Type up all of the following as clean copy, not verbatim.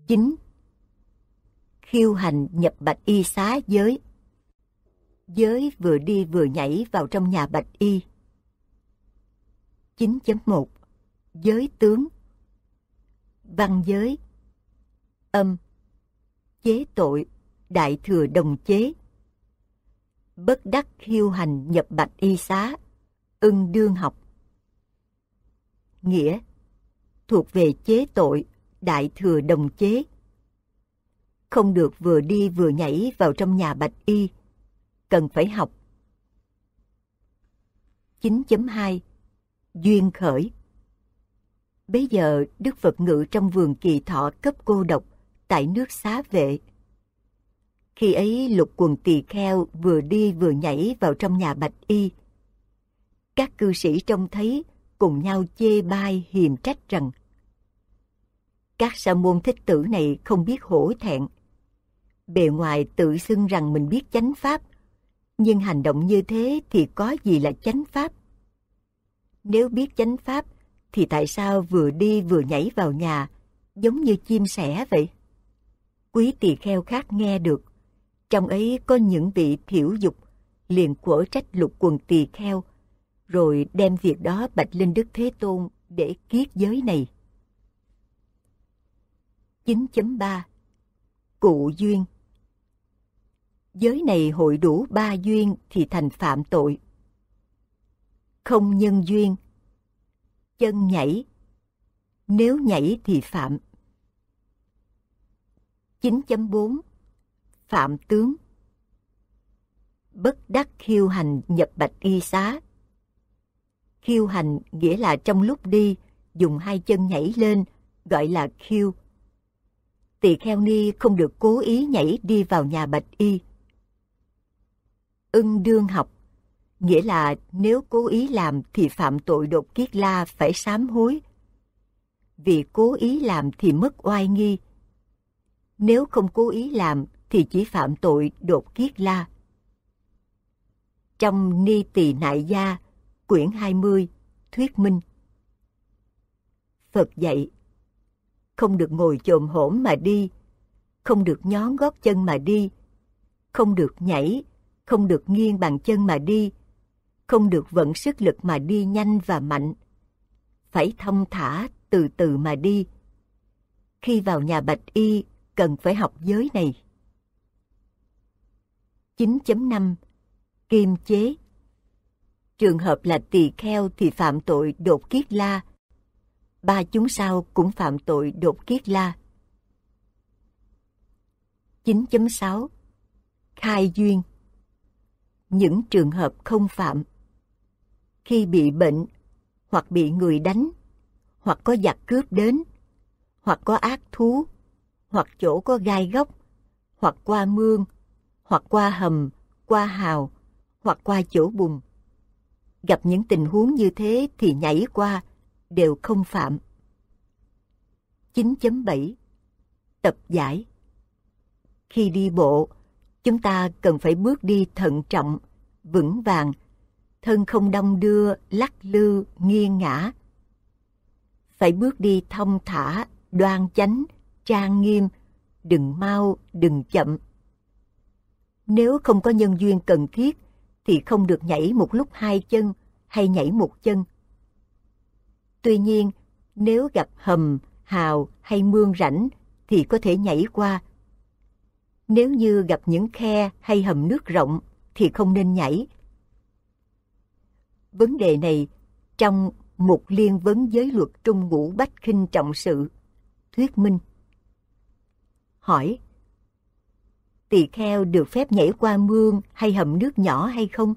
9. Khiêu hành nhập Bạch Y xá giới. Giới vừa đi vừa nhảy vào trong nhà Bạch Y. 9.1. Giới tướng. Văn giới. Âm. Chế tội, đại thừa đồng chế. Bất đắc khiêu hành nhập Bạch Y xá, ưng đương học. Nghĩa. Thuộc về chế tội, đại thừa đồng chế. Không được vừa đi vừa nhảy vào trong nhà Bạch Y, cần phải học. 9.2. Duyên khởi. Bấy giờ Đức Phật ngự trong vườn Kỳ Thọ cấp cô độc tại nước Xá Vệ. Khi ấy lục quần tỳ kheo vừa đi vừa nhảy vào trong nhà Bạch Y. Các cư sĩ trông thấy cùng nhau chê bai hiềm trách rằng các sa môn thích tử này không biết hổ thẹn. Bề ngoài tự xưng rằng mình biết chánh pháp, nhưng hành động như thế thì có gì là chánh pháp? Nếu biết chánh pháp thì tại sao vừa đi vừa nhảy vào nhà, giống như chim sẻ vậy? Quý tỳ kheo khác nghe được, trong ấy có những vị thiểu dục, liền quở trách lục quần tỳ kheo, rồi đem việc đó bạch lên Đức Thế Tôn để kiết giới này. 9.3. Cụ duyên. Giới này hội đủ 3 duyên thì thành phạm tội. Không nhân duyên. Chân nhảy. Nếu nhảy thì phạm. 9.4. Phạm tướng. Bất đắc khiêu hành nhập Bạch Y xá. Khiêu hành nghĩa là trong lúc đi, dùng 2 chân nhảy lên, gọi là khiêu. Tỳ kheo ni không được cố ý nhảy đi vào nhà Bạch Y. Ưng đương học, nghĩa là nếu cố ý làm thì phạm tội đột kiết la phải sám hối. Vì cố ý làm thì mất oai nghi. Nếu không cố ý làm thì chỉ phạm tội đột kiết la. Trong Ni Tỳ Nại Gia, quyển 20, thuyết minh. Phật dạy, không được ngồi chồm hổm mà đi, không được nhón gót chân mà đi, không được nhảy, không được nghiêng bàn chân mà đi, không được vận sức lực mà đi nhanh và mạnh. Phải thong thả, từ từ mà đi. Khi vào nhà Bạch Y, cần phải học giới này. 9.5. Kim chế. Trường hợp là tỳ kheo thì phạm tội đột kiết la. 3 chúng sao cũng phạm tội đột kiết la. 9.6. Khai duyên. Những trường hợp không phạm. Khi bị bệnh, hoặc bị người đánh, hoặc có giặc cướp đến, hoặc có ác thú, hoặc chỗ có gai góc, hoặc qua mương, hoặc qua hầm, qua hào, hoặc qua chỗ bùn. Gặp những tình huống như thế thì nhảy qua, đều không phạm. 9.7. Tập giải. Khi đi bộ, chúng ta cần phải bước đi thận trọng, vững vàng, thân không đong đưa, lắc lư, nghiêng ngã. Phải bước đi thong thả, đoan chánh, trang nghiêm, đừng mau, đừng chậm. Nếu không có nhân duyên cần thiết, thì không được nhảy một lúc 2 chân hay nhảy 1 chân. Tuy nhiên, nếu gặp hầm, hào hay mương rãnh thì có thể nhảy qua. Nếu như gặp những khe hay hầm nước rộng thì không nên nhảy. Vấn đề này trong Mục Liên Vấn Giới Luật Trung Ngũ Bách Khinh Trọng Sự, thuyết minh. Hỏi: tỳ kheo được phép nhảy qua mương hay hầm nước nhỏ hay không?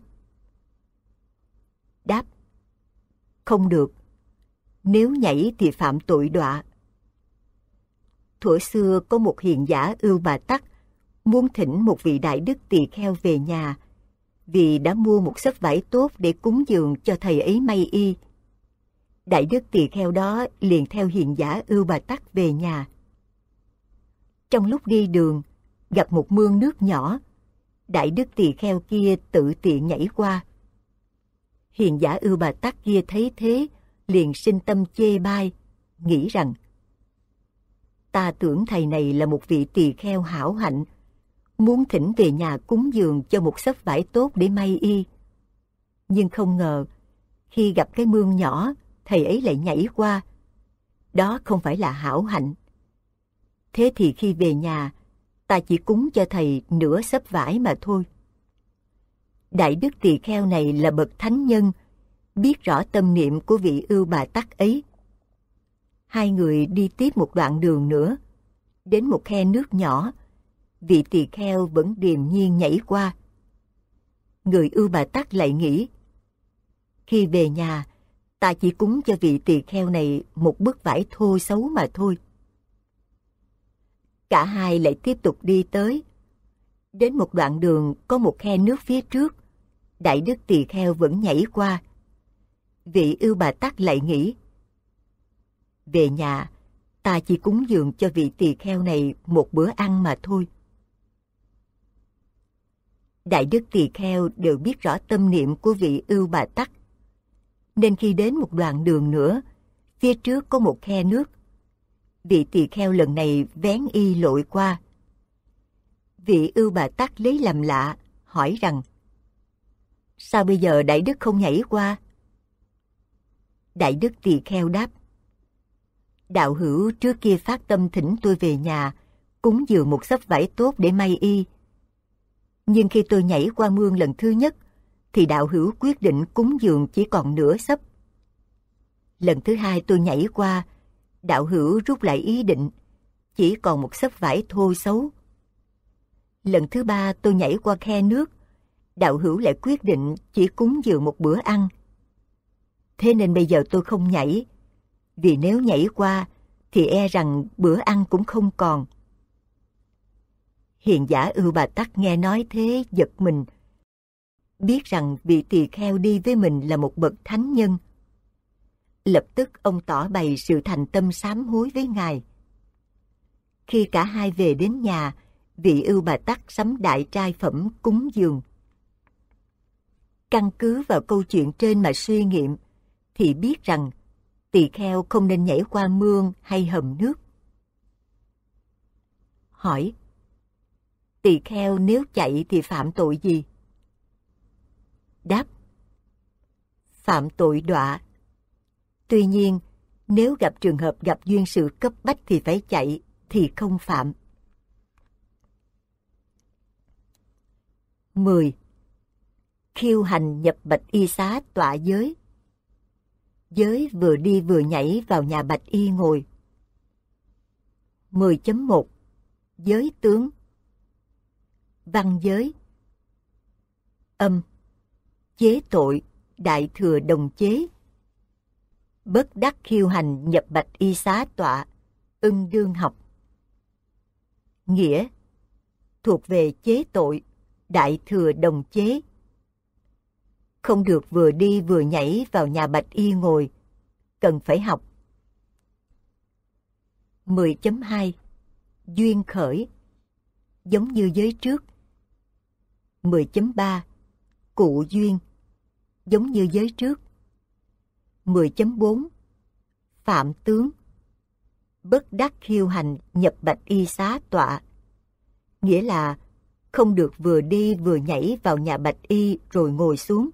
Đáp: không được. Nếu nhảy thì phạm tội đọa. Thuở xưa có một hiền giả Ưu Bà Tắc muốn thỉnh một vị đại đức tỳ kheo về nhà, vì đã mua một xấp vải tốt để cúng dường cho thầy ấy may y. Đại đức tỳ kheo đó liền theo hiền giả Ưu Bà Tắc về nhà. Trong lúc đi đường, gặp một mương nước nhỏ, đại đức tỳ kheo kia tự tiện nhảy qua. Hiền giả Ưu Bà Tắc kia thấy thế, liền sinh tâm chê bai, nghĩ rằng: Ta tưởng thầy này là một vị tỳ kheo hảo hạnh, muốn thỉnh về nhà cúng dường cho một xấp vải tốt để may y. Nhưng không ngờ, khi gặp cái mương nhỏ, thầy ấy lại nhảy qua. Đó không phải là hảo hạnh. Thế thì khi về nhà, ta chỉ cúng cho thầy nửa xấp vải mà thôi. Đại đức tỳ kheo này là bậc thánh nhân, biết rõ tâm niệm của vị Ưu Bà Tắc ấy. Hai người đi tiếp một đoạn đường nữa, đến một khe nước nhỏ, vị tỳ kheo vẫn điềm nhiên nhảy qua. Người Ưu Bà Tắc lại nghĩ, khi về nhà, ta chỉ cúng cho vị tỳ kheo này một bức vải thô xấu mà thôi. Cả hai lại tiếp tục đi tới. Đến một đoạn đường có một khe nước phía trước, đại đức tỳ kheo vẫn nhảy qua. Vị Ưu Bà Tắc lại nghĩ, về nhà, ta chỉ cúng dường cho vị tỳ kheo này một bữa ăn mà thôi. Đại đức tỳ kheo đều biết rõ tâm niệm của vị Ưu Bà Tắc, nên khi đến một đoạn đường nữa, phía trước có một khe nước. Vị tỳ kheo lần này vén y lội qua. Vị Ưu Bà Tắc lấy làm lạ, hỏi rằng, sao bây giờ đại đức không nhảy qua? Đại đức tỳ kheo đáp, đạo hữu trước kia phát tâm thỉnh tôi về nhà, cúng dường một xấp vải tốt để may y. Nhưng khi tôi nhảy qua mương lần thứ nhất, thì đạo hữu quyết định cúng dường chỉ còn nửa xấp. Lần thứ hai tôi nhảy qua, đạo hữu rút lại ý định, chỉ còn một xấp vải thô xấu. Lần thứ ba tôi nhảy qua khe nước, đạo hữu lại quyết định chỉ cúng dường một bữa ăn. Thế nên bây giờ tôi không nhảy, vì nếu nhảy qua thì e rằng bữa ăn cũng không còn. Hiền giả Ưu Bà Tắc nghe nói thế giật mình, biết rằng vị tỳ kheo đi với mình là một bậc thánh nhân. Lập tức ông tỏ bày sự thành tâm sám hối với ngài. Khi cả hai về đến nhà, vị Ưu Bà Tắc sắm đại trai phẩm cúng dường. Căn cứ vào câu chuyện trên mà suy nghiệm, thì biết rằng tỳ kheo không nên nhảy qua mương hay hầm nước. Hỏi, tỳ kheo nếu chạy thì phạm tội gì? Đáp, phạm tội đọa. Tuy nhiên, nếu gặp trường hợp gặp duyên sự cấp bách thì phải chạy, thì không phạm. 10. Khiêu hành nhập bạch y xá tọa giới. Giới vừa đi vừa nhảy vào nhà bạch y ngồi. 10.1 Giới tướng. Văn giới. Âm. Chế tội, đại thừa đồng chế. Bất đắc khiêu hành nhập bạch y xá tọa, ưng đương học. Nghĩa. Thuộc về chế tội, đại thừa đồng chế. Không được vừa đi vừa nhảy vào nhà bạch y ngồi, cần phải học. 10.2 Duyên khởi. Giống như giới trước. 10.3 Cụ duyên. Giống như giới trước. 10.4 Phạm tướng. Bất đắc khiêu hành nhập bạch y xá tọa. Nghĩa là không được vừa đi vừa nhảy vào nhà bạch y rồi ngồi xuống.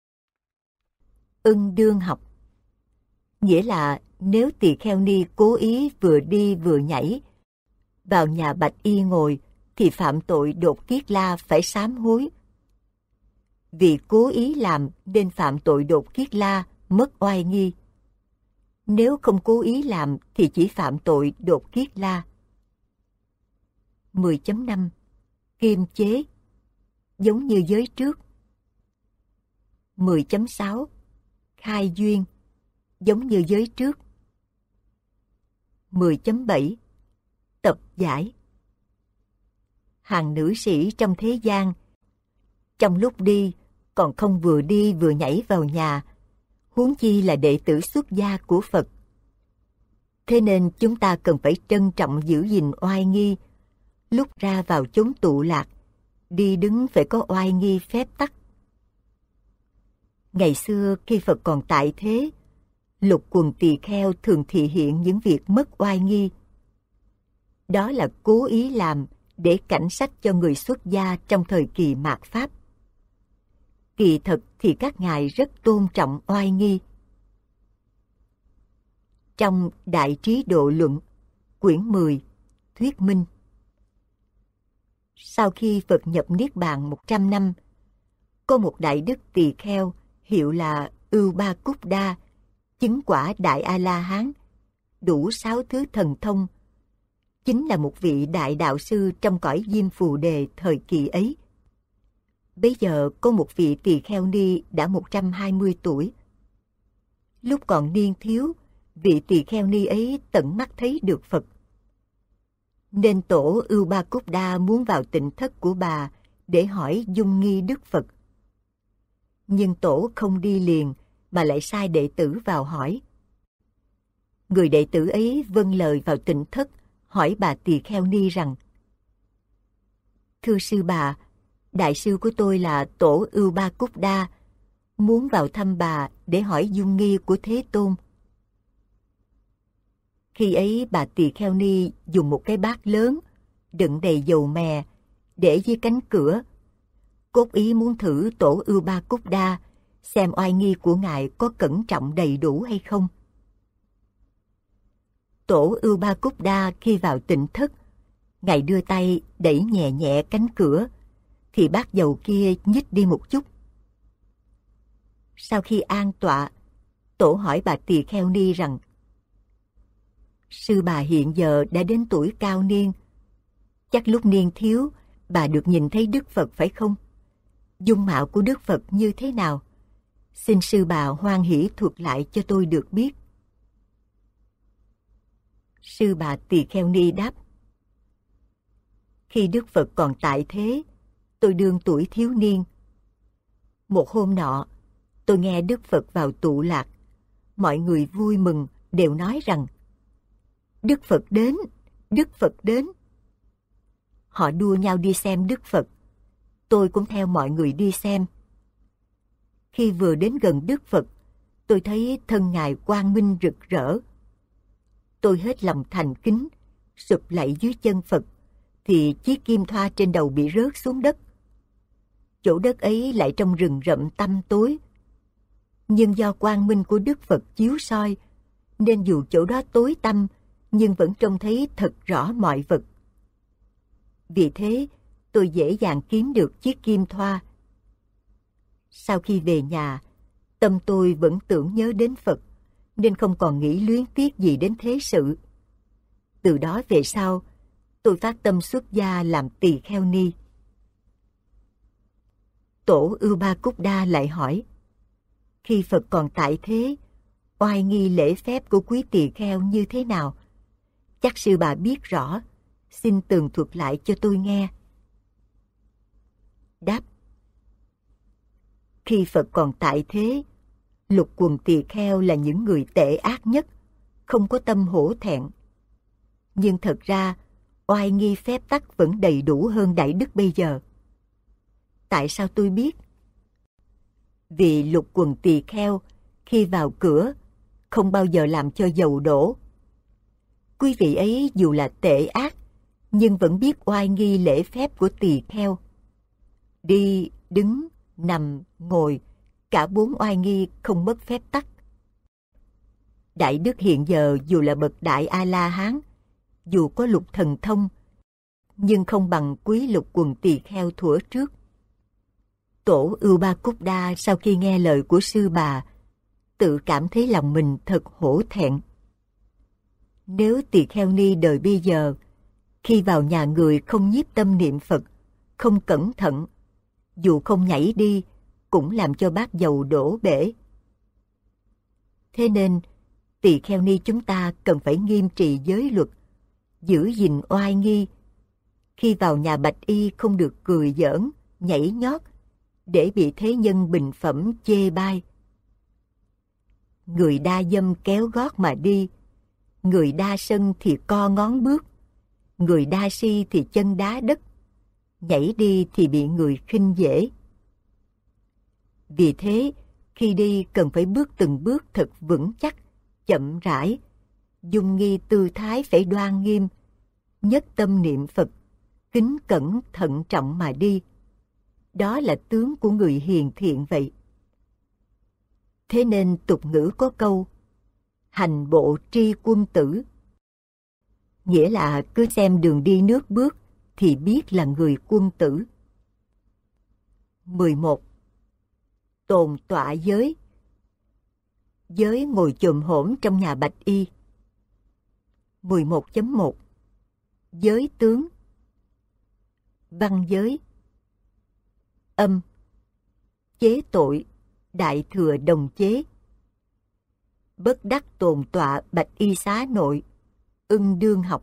Ưng đương học. Nghĩa là nếu tỳ kheo ni cố ý vừa đi vừa nhảy vào nhà bạch y ngồi thì phạm tội đột kiết la, phải sám hối. Vì cố ý làm nên phạm tội đột kiết la, mất oai nghi. Nếu không cố ý làm thì chỉ phạm tội đột kiết la. 10.5 Kiêm chế. Giống như giới trước. 10.6 Khai duyên. Giống như giới trước. 10.7 Tập giải. Hàng nữ sĩ trong thế gian, trong lúc đi còn không vừa đi vừa nhảy vào nhà, huống chi là đệ tử xuất gia của Phật. Thế nên chúng ta cần phải trân trọng giữ gìn oai nghi, lúc ra vào chốn tụ lạc, đi đứng phải có oai nghi phép tắc. Ngày xưa khi Phật còn tại thế, lục quần tỳ kheo thường thị hiện những việc mất oai nghi. Đó là cố ý làm để cảnh sách cho người xuất gia trong thời kỳ mạt Pháp. Kỳ thực thì các ngài rất tôn trọng oai nghi. Trong Đại Trí Độ Luận, quyển 10, thuyết minh. Sau khi Phật nhập Niết Bàn 100 năm, có một đại đức tỳ kheo hiệu là Ưu Ba Cúc Đa, chứng quả Đại A-la-hán, đủ 6 thứ thần thông, chính là một vị đại đạo sư trong cõi Diêm Phù Đề thời kỳ ấy. Bây giờ có một vị tỳ kheo ni đã 120 tuổi. Lúc còn niên thiếu, vị tỳ kheo ni ấy tận mắt thấy được Phật. Nên tổ Ưu Ba Cúc Đa muốn vào tịnh thất của bà để hỏi dung nghi Đức Phật. Nhưng tổ không đi liền mà lại sai đệ tử vào hỏi. Người đệ tử ấy vâng lời vào tịnh thất hỏi bà tỳ kheo ni rằng: Thưa sư bà, đại sư của tôi là tổ Ưu Ba Cúc Đa, muốn vào thăm bà để hỏi dung nghi của Thế Tôn. Khi ấy bà tỳ kheo ni dùng một cái bát lớn đựng đầy dầu mè để dưới cánh cửa, cốt ý muốn thử tổ Ưu Ba Cúc Đa xem oai nghi của ngài có cẩn trọng đầy đủ hay không. Tổ Ưu Ba Cúc Đa khi vào tịnh thất, ngài đưa tay đẩy nhẹ nhẹ cánh cửa, thì bát dầu kia nhích đi một chút. Sau khi an tọa, tổ hỏi bà tỳ kheo ni rằng: Sư bà hiện giờ đã đến tuổi cao niên, chắc lúc niên thiếu bà được nhìn thấy Đức Phật phải không? Dung mạo của Đức Phật như thế nào? Xin sư bà hoan hỷ thuật lại cho tôi được biết. Sư bà tỳ kheo ni đáp: Khi Đức Phật còn tại thế, tôi đương tuổi thiếu niên. Một hôm nọ, tôi nghe Đức Phật vào tụ lạc, mọi người vui mừng đều nói rằng: Đức Phật đến, Đức Phật đến. Họ đua nhau đi xem Đức Phật. Tôi cũng theo mọi người đi xem. Khi vừa đến gần Đức Phật, tôi thấy thân ngài quang minh rực rỡ. Tôi hết lòng thành kính, sụp lạy dưới chân Phật, thì chiếc kim thoa trên đầu bị rớt xuống đất. Chỗ đất ấy lại trong rừng rậm tăm tối. Nhưng do quang minh của Đức Phật chiếu soi, nên dù chỗ đó tối tăm, nhưng vẫn trông thấy thật rõ mọi vật. Vì thế, tôi dễ dàng kiếm được chiếc kim thoa. Sau khi về nhà, tâm tôi vẫn tưởng nhớ đến Phật, nên không còn nghĩ luyến tiếc gì đến thế sự. Từ đó về sau, tôi phát tâm xuất gia làm tỳ kheo ni. Tổ Ưu Ba Cúc Đa lại hỏi: Khi Phật còn tại thế, oai nghi lễ phép của quý tỳ kheo như thế nào? Chắc sư bà biết rõ, xin tường thuật lại cho tôi nghe. Đáp: Khi Phật còn tại thế, lục quần tỳ kheo là những người tệ ác nhất, không có tâm hổ thẹn. Nhưng thật ra, oai nghi phép tắc vẫn đầy đủ hơn đại đức bây giờ. Tại sao tôi biết? Vì lục quần tỳ kheo khi vào cửa không bao giờ làm cho dầu đổ. Quý vị ấy dù là tệ ác, nhưng vẫn biết oai nghi lễ phép của tỳ kheo. Đi, đứng, nằm, ngồi, cả 4 oai nghi không mất phép tắc. Đại đức hiện giờ dù là bậc đại A-la-hán, dù có lục thần thông, nhưng không bằng quý lục quần tỳ kheo thuở trước. Tổ Ưu Ba Cúc Đa sau khi nghe lời của sư bà, tự cảm thấy lòng mình thật hổ thẹn. Nếu tỳ kheo ni đời bây giờ, khi vào nhà người không nhiếp tâm niệm Phật, không cẩn thận, dù không nhảy đi, cũng làm cho bát dầu đổ bể. Thế nên, tỳ kheo ni chúng ta cần phải nghiêm trì giới luật, giữ gìn oai nghi. Khi vào nhà bạch y không được cười giỡn, nhảy nhót, để bị thế nhân bình phẩm chê bai. Người đa dâm kéo gót mà đi, người đa sân thì co ngón bước, người đa si thì chân đá đất, nhảy đi thì bị người khinh dễ. Vì thế, khi đi cần phải bước từng bước thật vững chắc, chậm rãi, dung nghi tư thái phải đoan nghiêm, nhất tâm niệm Phật, kính cẩn thận trọng mà đi. Đó là tướng của người hiền thiện vậy. Thế nên tục ngữ có câu, hành bộ tri quân tử. Nghĩa là cứ xem đường đi nước bước thì biết là người quân tử. 11. Tồn tọa giới. Giới ngồi chồm hổm trong nhà bạch y. 11.1. Giới tướng. Văn giới. Âm. Chế tội, đại thừa đồng chế. Bất đắc tồn tọa bạch y xá nội, ưng đương học.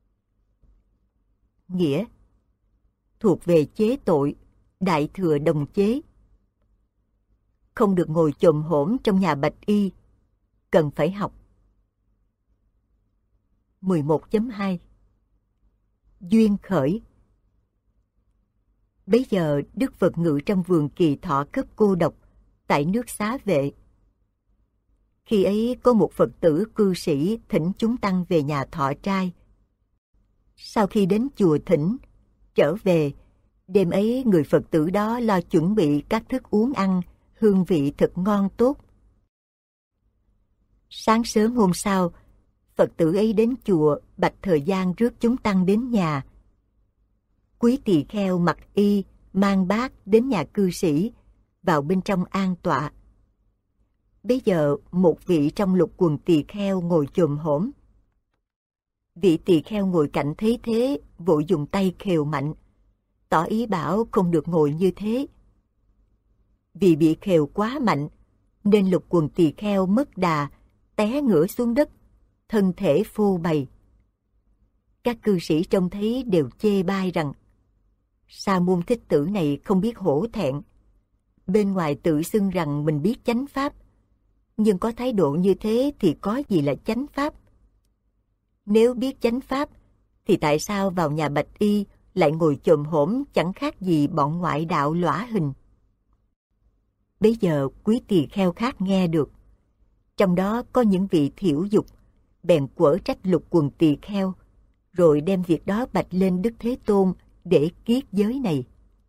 Nghĩa. Thuộc về chế tội, đại thừa đồng chế. Không được ngồi chồm hổm trong nhà bạch y, cần phải học. 11.2. Duyên khởi. Bấy giờ Đức Phật ngự trong vườn Kỳ Thọ cấp cô độc tại nước Xá Vệ. Khi ấy có một Phật tử cư sĩ thỉnh chúng tăng về nhà thọ trai. Sau khi đến chùa thỉnh, trở về, đêm ấy người Phật tử đó lo chuẩn bị các thức uống ăn, hương vị thật ngon tốt. Sáng sớm hôm sau, Phật tử ấy đến chùa bạch thời gian rước chúng tăng đến nhà. Quý tỳ kheo mặc y, mang bát đến nhà cư sĩ, vào bên trong an tọa. Bấy giờ một vị trong lục quần tỳ kheo ngồi chồm hổm. Vị tỳ kheo ngồi cạnh thấy thế, vội dùng tay khều mạnh, tỏ ý bảo không được ngồi như thế. Vì bị khều quá mạnh, nên lục quần tỳ kheo mất đà, té ngửa xuống đất, thân thể phô bày. Các cư sĩ trông thấy đều chê bai rằng, Sa môn thích tử này không biết hổ thẹn. Bên ngoài tự xưng rằng mình biết chánh pháp, nhưng có thái độ như thế thì có gì là chánh pháp? Nếu biết chánh pháp, thì tại sao vào nhà bạch y lại ngồi chồm hổm chẳng khác gì bọn ngoại đạo lõa hình? Bấy giờ quý tỳ kheo khác nghe được, trong đó có những vị thiểu dục, bèn quở trách lục quần tỳ kheo, rồi đem việc đó bạch lên Đức Thế Tôn để kiết giới này.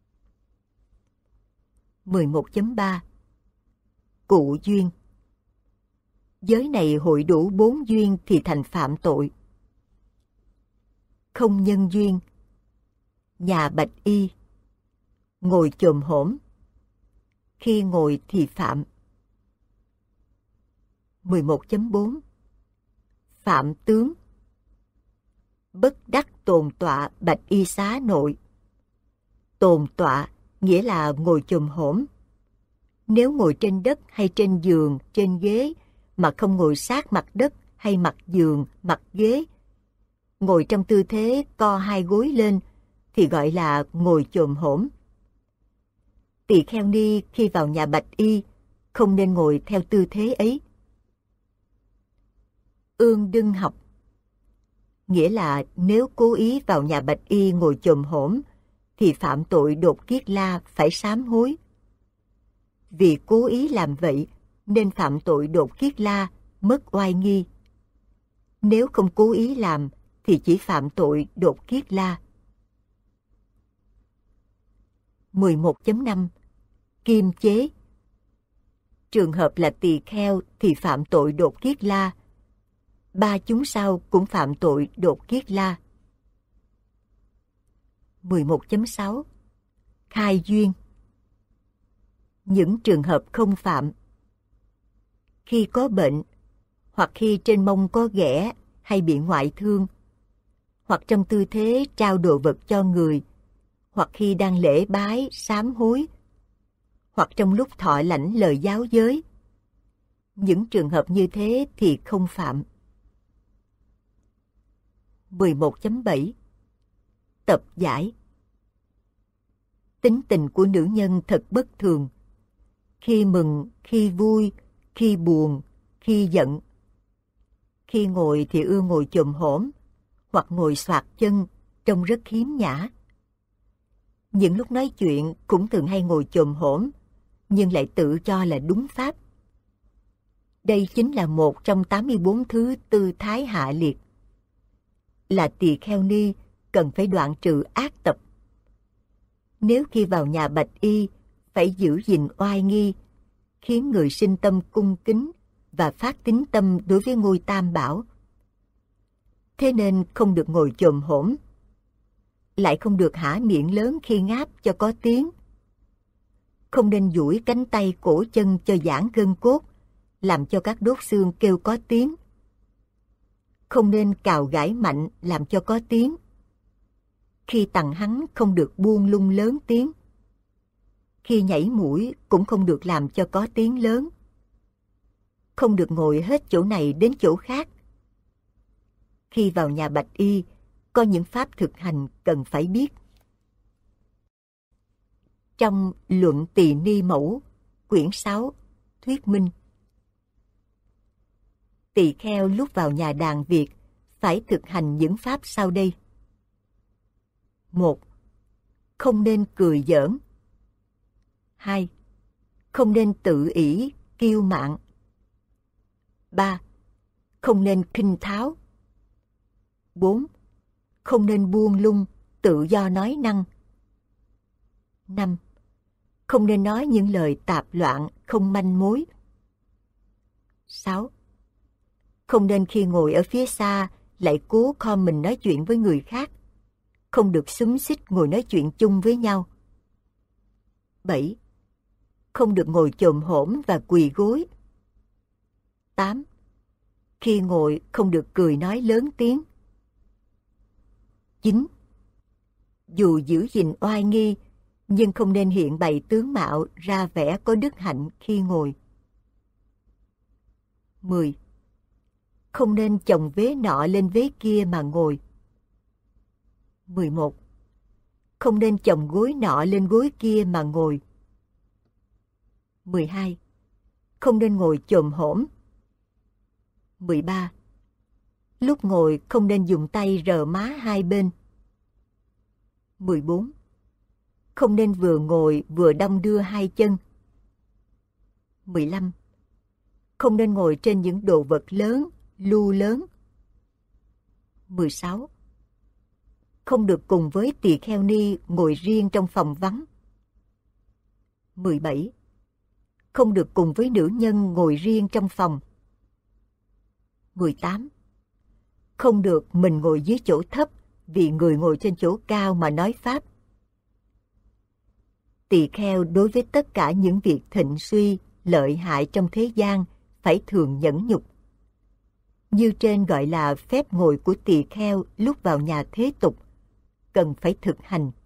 11.3. Cụ duyên. Giới này hội đủ 4 duyên thì thành phạm tội. Không nhân duyên. Nhà bạch y. Ngồi chồm hổm. Khi ngồi thì phạm. 11.4. Phạm tướng. Bất đắc tồn tọa bạch y xá nội. Tồn tọa nghĩa là ngồi chồm hổm. Nếu ngồi trên đất hay trên giường, trên ghế, mà không ngồi sát mặt đất hay mặt giường, mặt ghế, ngồi trong tư thế co hai gối lên, thì gọi là ngồi chồm hổm. Tỳ kheo ni khi vào nhà bạch y, không nên ngồi theo tư thế ấy. Ương đương học. Nghĩa là nếu cố ý vào nhà bạch y ngồi chồm hổm, thì phạm tội đột kiết la phải sám hối. Vì cố ý làm vậy, nên phạm tội đột kiết la, mất oai nghi. Nếu không cố ý làm, thì chỉ phạm tội đột kiết la. 11.5. Kim chế. Trường hợp là tỳ kheo thì phạm tội đột kiết la. 3 chúng sau cũng phạm tội đột kiết la. 11.6. Khai duyên. Những trường hợp không phạm. Khi có bệnh, hoặc khi trên mông có ghẻ hay bị ngoại thương, hoặc trong tư thế trao đồ vật cho người, hoặc khi đang lễ bái, sám hối, hoặc trong lúc thọ lãnh lời giáo giới. Những trường hợp như thế thì không phạm. 11.7. Tập giải. Tính tình của nữ nhân thật bất thường. Khi mừng, khi vui, khi buồn, khi giận. Khi ngồi thì ưa ngồi chồm hổm, hoặc ngồi xoạc chân, trông rất khiếm nhã. Những lúc nói chuyện cũng thường hay ngồi chồm hổm, nhưng lại tự cho là đúng pháp. Đây chính là một trong 84 thứ tư thái hạ liệt. là tỳ kheo ni cần phải đoạn trừ ác tập. Nếu khi vào nhà bạch y phải giữ gìn oai nghi, khiến người sinh tâm cung kính và phát tín tâm đối với ngôi Tam Bảo. Thế nên không được ngồi chồm hổm, lại không được há miệng lớn khi ngáp cho có tiếng. Không nên duỗi cánh tay cổ chân cho giãn gân cốt, làm cho các đốt xương kêu có tiếng. Không nên cào gãi mạnh làm cho có tiếng. Khi tằng hắng không được buông lung lớn tiếng. Khi nhảy mũi cũng không được làm cho có tiếng lớn. Không được ngồi hết chỗ này đến chỗ khác. Khi vào nhà bạch y, có những pháp thực hành cần phải biết. Trong Luận Tỳ Ni Mẫu, quyển 6, thuyết minh. Tỳ kheo lúc vào nhà đàn Việt phải thực hành những pháp sau đây. 1. Không nên cười giỡn. 2. Không nên tự ỷ, kiêu mạn. 3. Không nên khinh tháo. 4. Không nên buông lung, tự do nói năng. 5. Không nên nói những lời tạp loạn, không manh mối. 6. Không nên khi ngồi ở phía xa lại cố khom mình nói chuyện với người khác. Không được xúm xít ngồi nói chuyện chung với nhau. 7. Không được ngồi chồm hổm và quỳ gối. 8. Khi ngồi không được cười nói lớn tiếng. 9. Dù giữ gìn oai nghi, nhưng không nên hiện bày tướng mạo ra vẻ có đức hạnh khi ngồi. 10. Không nên chồng vế nọ lên vế kia mà ngồi. 11. Không nên chồng gối nọ lên gối kia mà ngồi. 12. Không nên ngồi chồm hổm. 13. Lúc ngồi không nên dùng tay rờ má hai bên. 14. Không nên vừa ngồi vừa đong đưa hai chân. 15. Không nên ngồi trên những đồ vật lớn, lu lớn. 16. Không được cùng với tỳ kheo ni ngồi riêng trong phòng vắng. 17. Không được cùng với nữ nhân ngồi riêng trong phòng. 18. Không được mình ngồi dưới chỗ thấp vì người ngồi trên chỗ cao mà nói pháp. Tỳ kheo đối với tất cả những việc thịnh suy, lợi hại trong thế gian phải thường nhẫn nhục. Như trên gọi là phép ngồi của tỳ kheo lúc vào nhà thế tục, cần phải thực hành.